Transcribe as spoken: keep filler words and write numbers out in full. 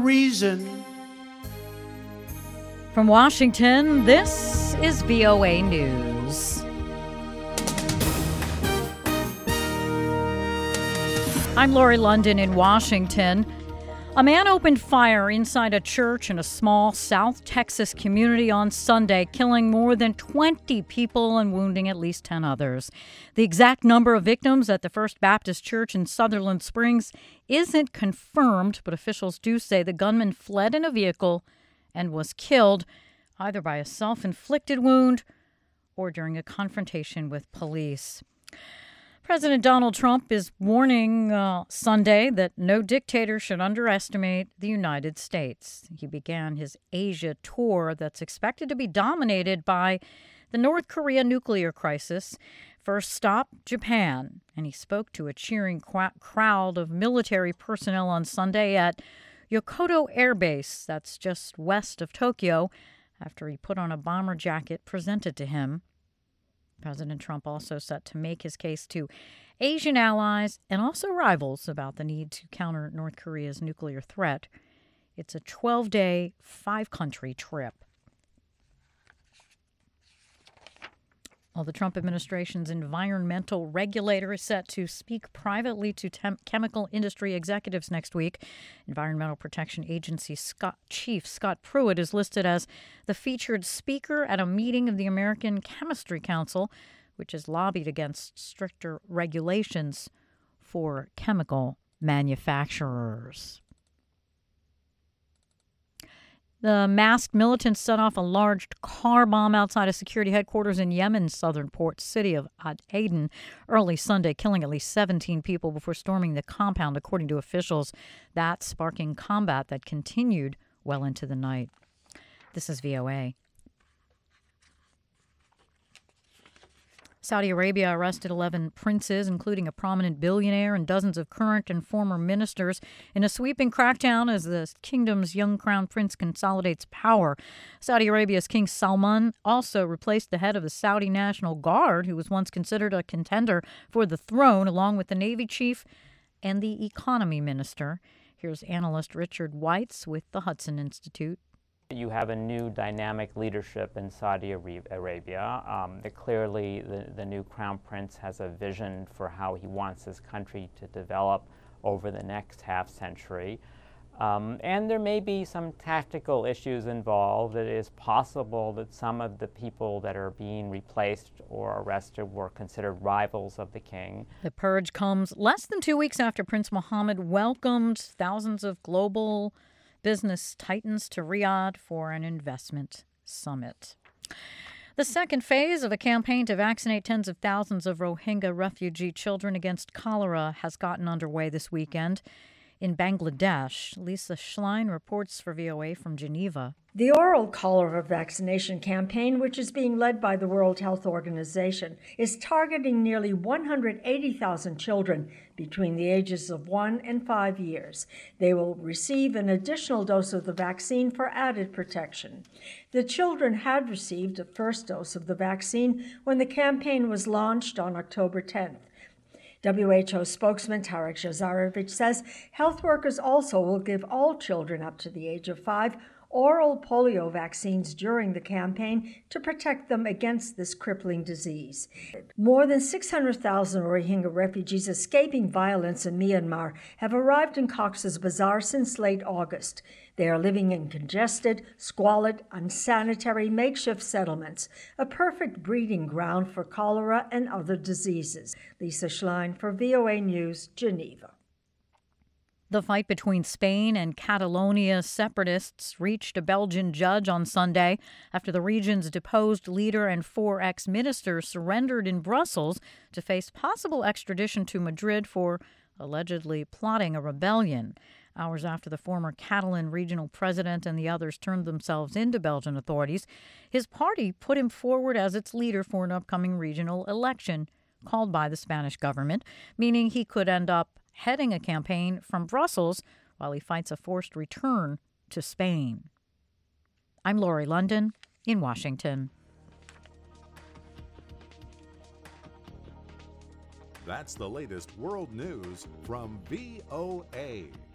reason. From Washington, this is V O A News. I'm Lori London in Washington. A man opened fire inside a church in a small South Texas community on Sunday, killing more than twenty people and wounding at least ten others. The exact number of victims at the First Baptist Church in Sutherland Springs isn't confirmed, but officials do say the gunman fled in a vehicle and was killed either by a self-inflicted wound or during a confrontation with police. President Donald Trump is warning uh, Sunday that no dictator should underestimate the United States. He began his Asia tour that's expected to be dominated by the North Korea nuclear crisis. First stop, Japan. And he spoke to a cheering qu- crowd of military personnel on Sunday at Yokota Air Base, that's just west of Tokyo, after he put on a bomber jacket presented to him. President Trump also set to make his case to Asian allies and also rivals about the need to counter North Korea's nuclear threat. It's a twelve-day, five-country trip. Well, the Trump administration's environmental regulator is set to speak privately to tem- chemical industry executives next week. Environmental Protection Agency Scott, Chief Scott Pruitt is listed as the featured speaker at a meeting of the American Chemistry Council, which has lobbied against stricter regulations for chemical manufacturers. The masked militants set off a large car bomb outside a security headquarters in Yemen's southern port city of Aden early Sunday, killing at least seventeen people before storming the compound, according to officials. That sparking combat that continued well into the night. This is V O A. Saudi Arabia arrested eleven princes, including a prominent billionaire and dozens of current and former ministers, in a sweeping crackdown as the kingdom's young crown prince consolidates power. Saudi Arabia's King Salman also replaced the head of the Saudi National Guard, who was once considered a contender for the throne, along with the Navy chief and the economy minister. Here's analyst Richard Weitz with the Hudson Institute. You have a new dynamic leadership in Saudi Arabia. Um, that clearly, the, the new crown prince has a vision for how he wants his country to develop over the next half century. Um, and there may be some tactical issues involved. It is possible that some of the people that are being replaced or arrested were considered rivals of the king. The purge comes less than two weeks after Prince Mohammed welcomed thousands of global business titans to Riyadh for an investment summit. The second phase of a campaign to vaccinate tens of thousands of Rohingya refugee children against cholera has gotten underway this weekend in Bangladesh. Lisa Schlein reports for V O A from Geneva. The oral cholera vaccination campaign, which is being led by the World Health Organization, is targeting nearly one hundred eighty thousand children between the ages of one and five years. They will receive an additional dose of the vaccine for added protection. The children had received a first dose of the vaccine when the campaign was launched on October tenth. W H O spokesman Tarek Jazarevic says health workers also will give all children up to the age of five oral polio vaccines during the campaign to protect them against this crippling disease. More than six hundred thousand Rohingya refugees escaping violence in Myanmar have arrived in Cox's Bazar since late August. They are living in congested, squalid, unsanitary makeshift settlements, a perfect breeding ground for cholera and other diseases. Lisa Schlein for V O A News, Geneva. The fight between Spain and Catalonia separatists reached a Belgian judge on Sunday after the region's deposed leader and four ex-ministers surrendered in Brussels to face possible extradition to Madrid for allegedly plotting a rebellion. Hours after the former Catalan regional president and the others turned themselves into Belgian authorities, his party put him forward as its leader for an upcoming regional election called by the Spanish government, meaning he could end up heading a campaign from Brussels while he fights a forced return to Spain. I'm Lori London in Washington. That's the latest world news from V O A.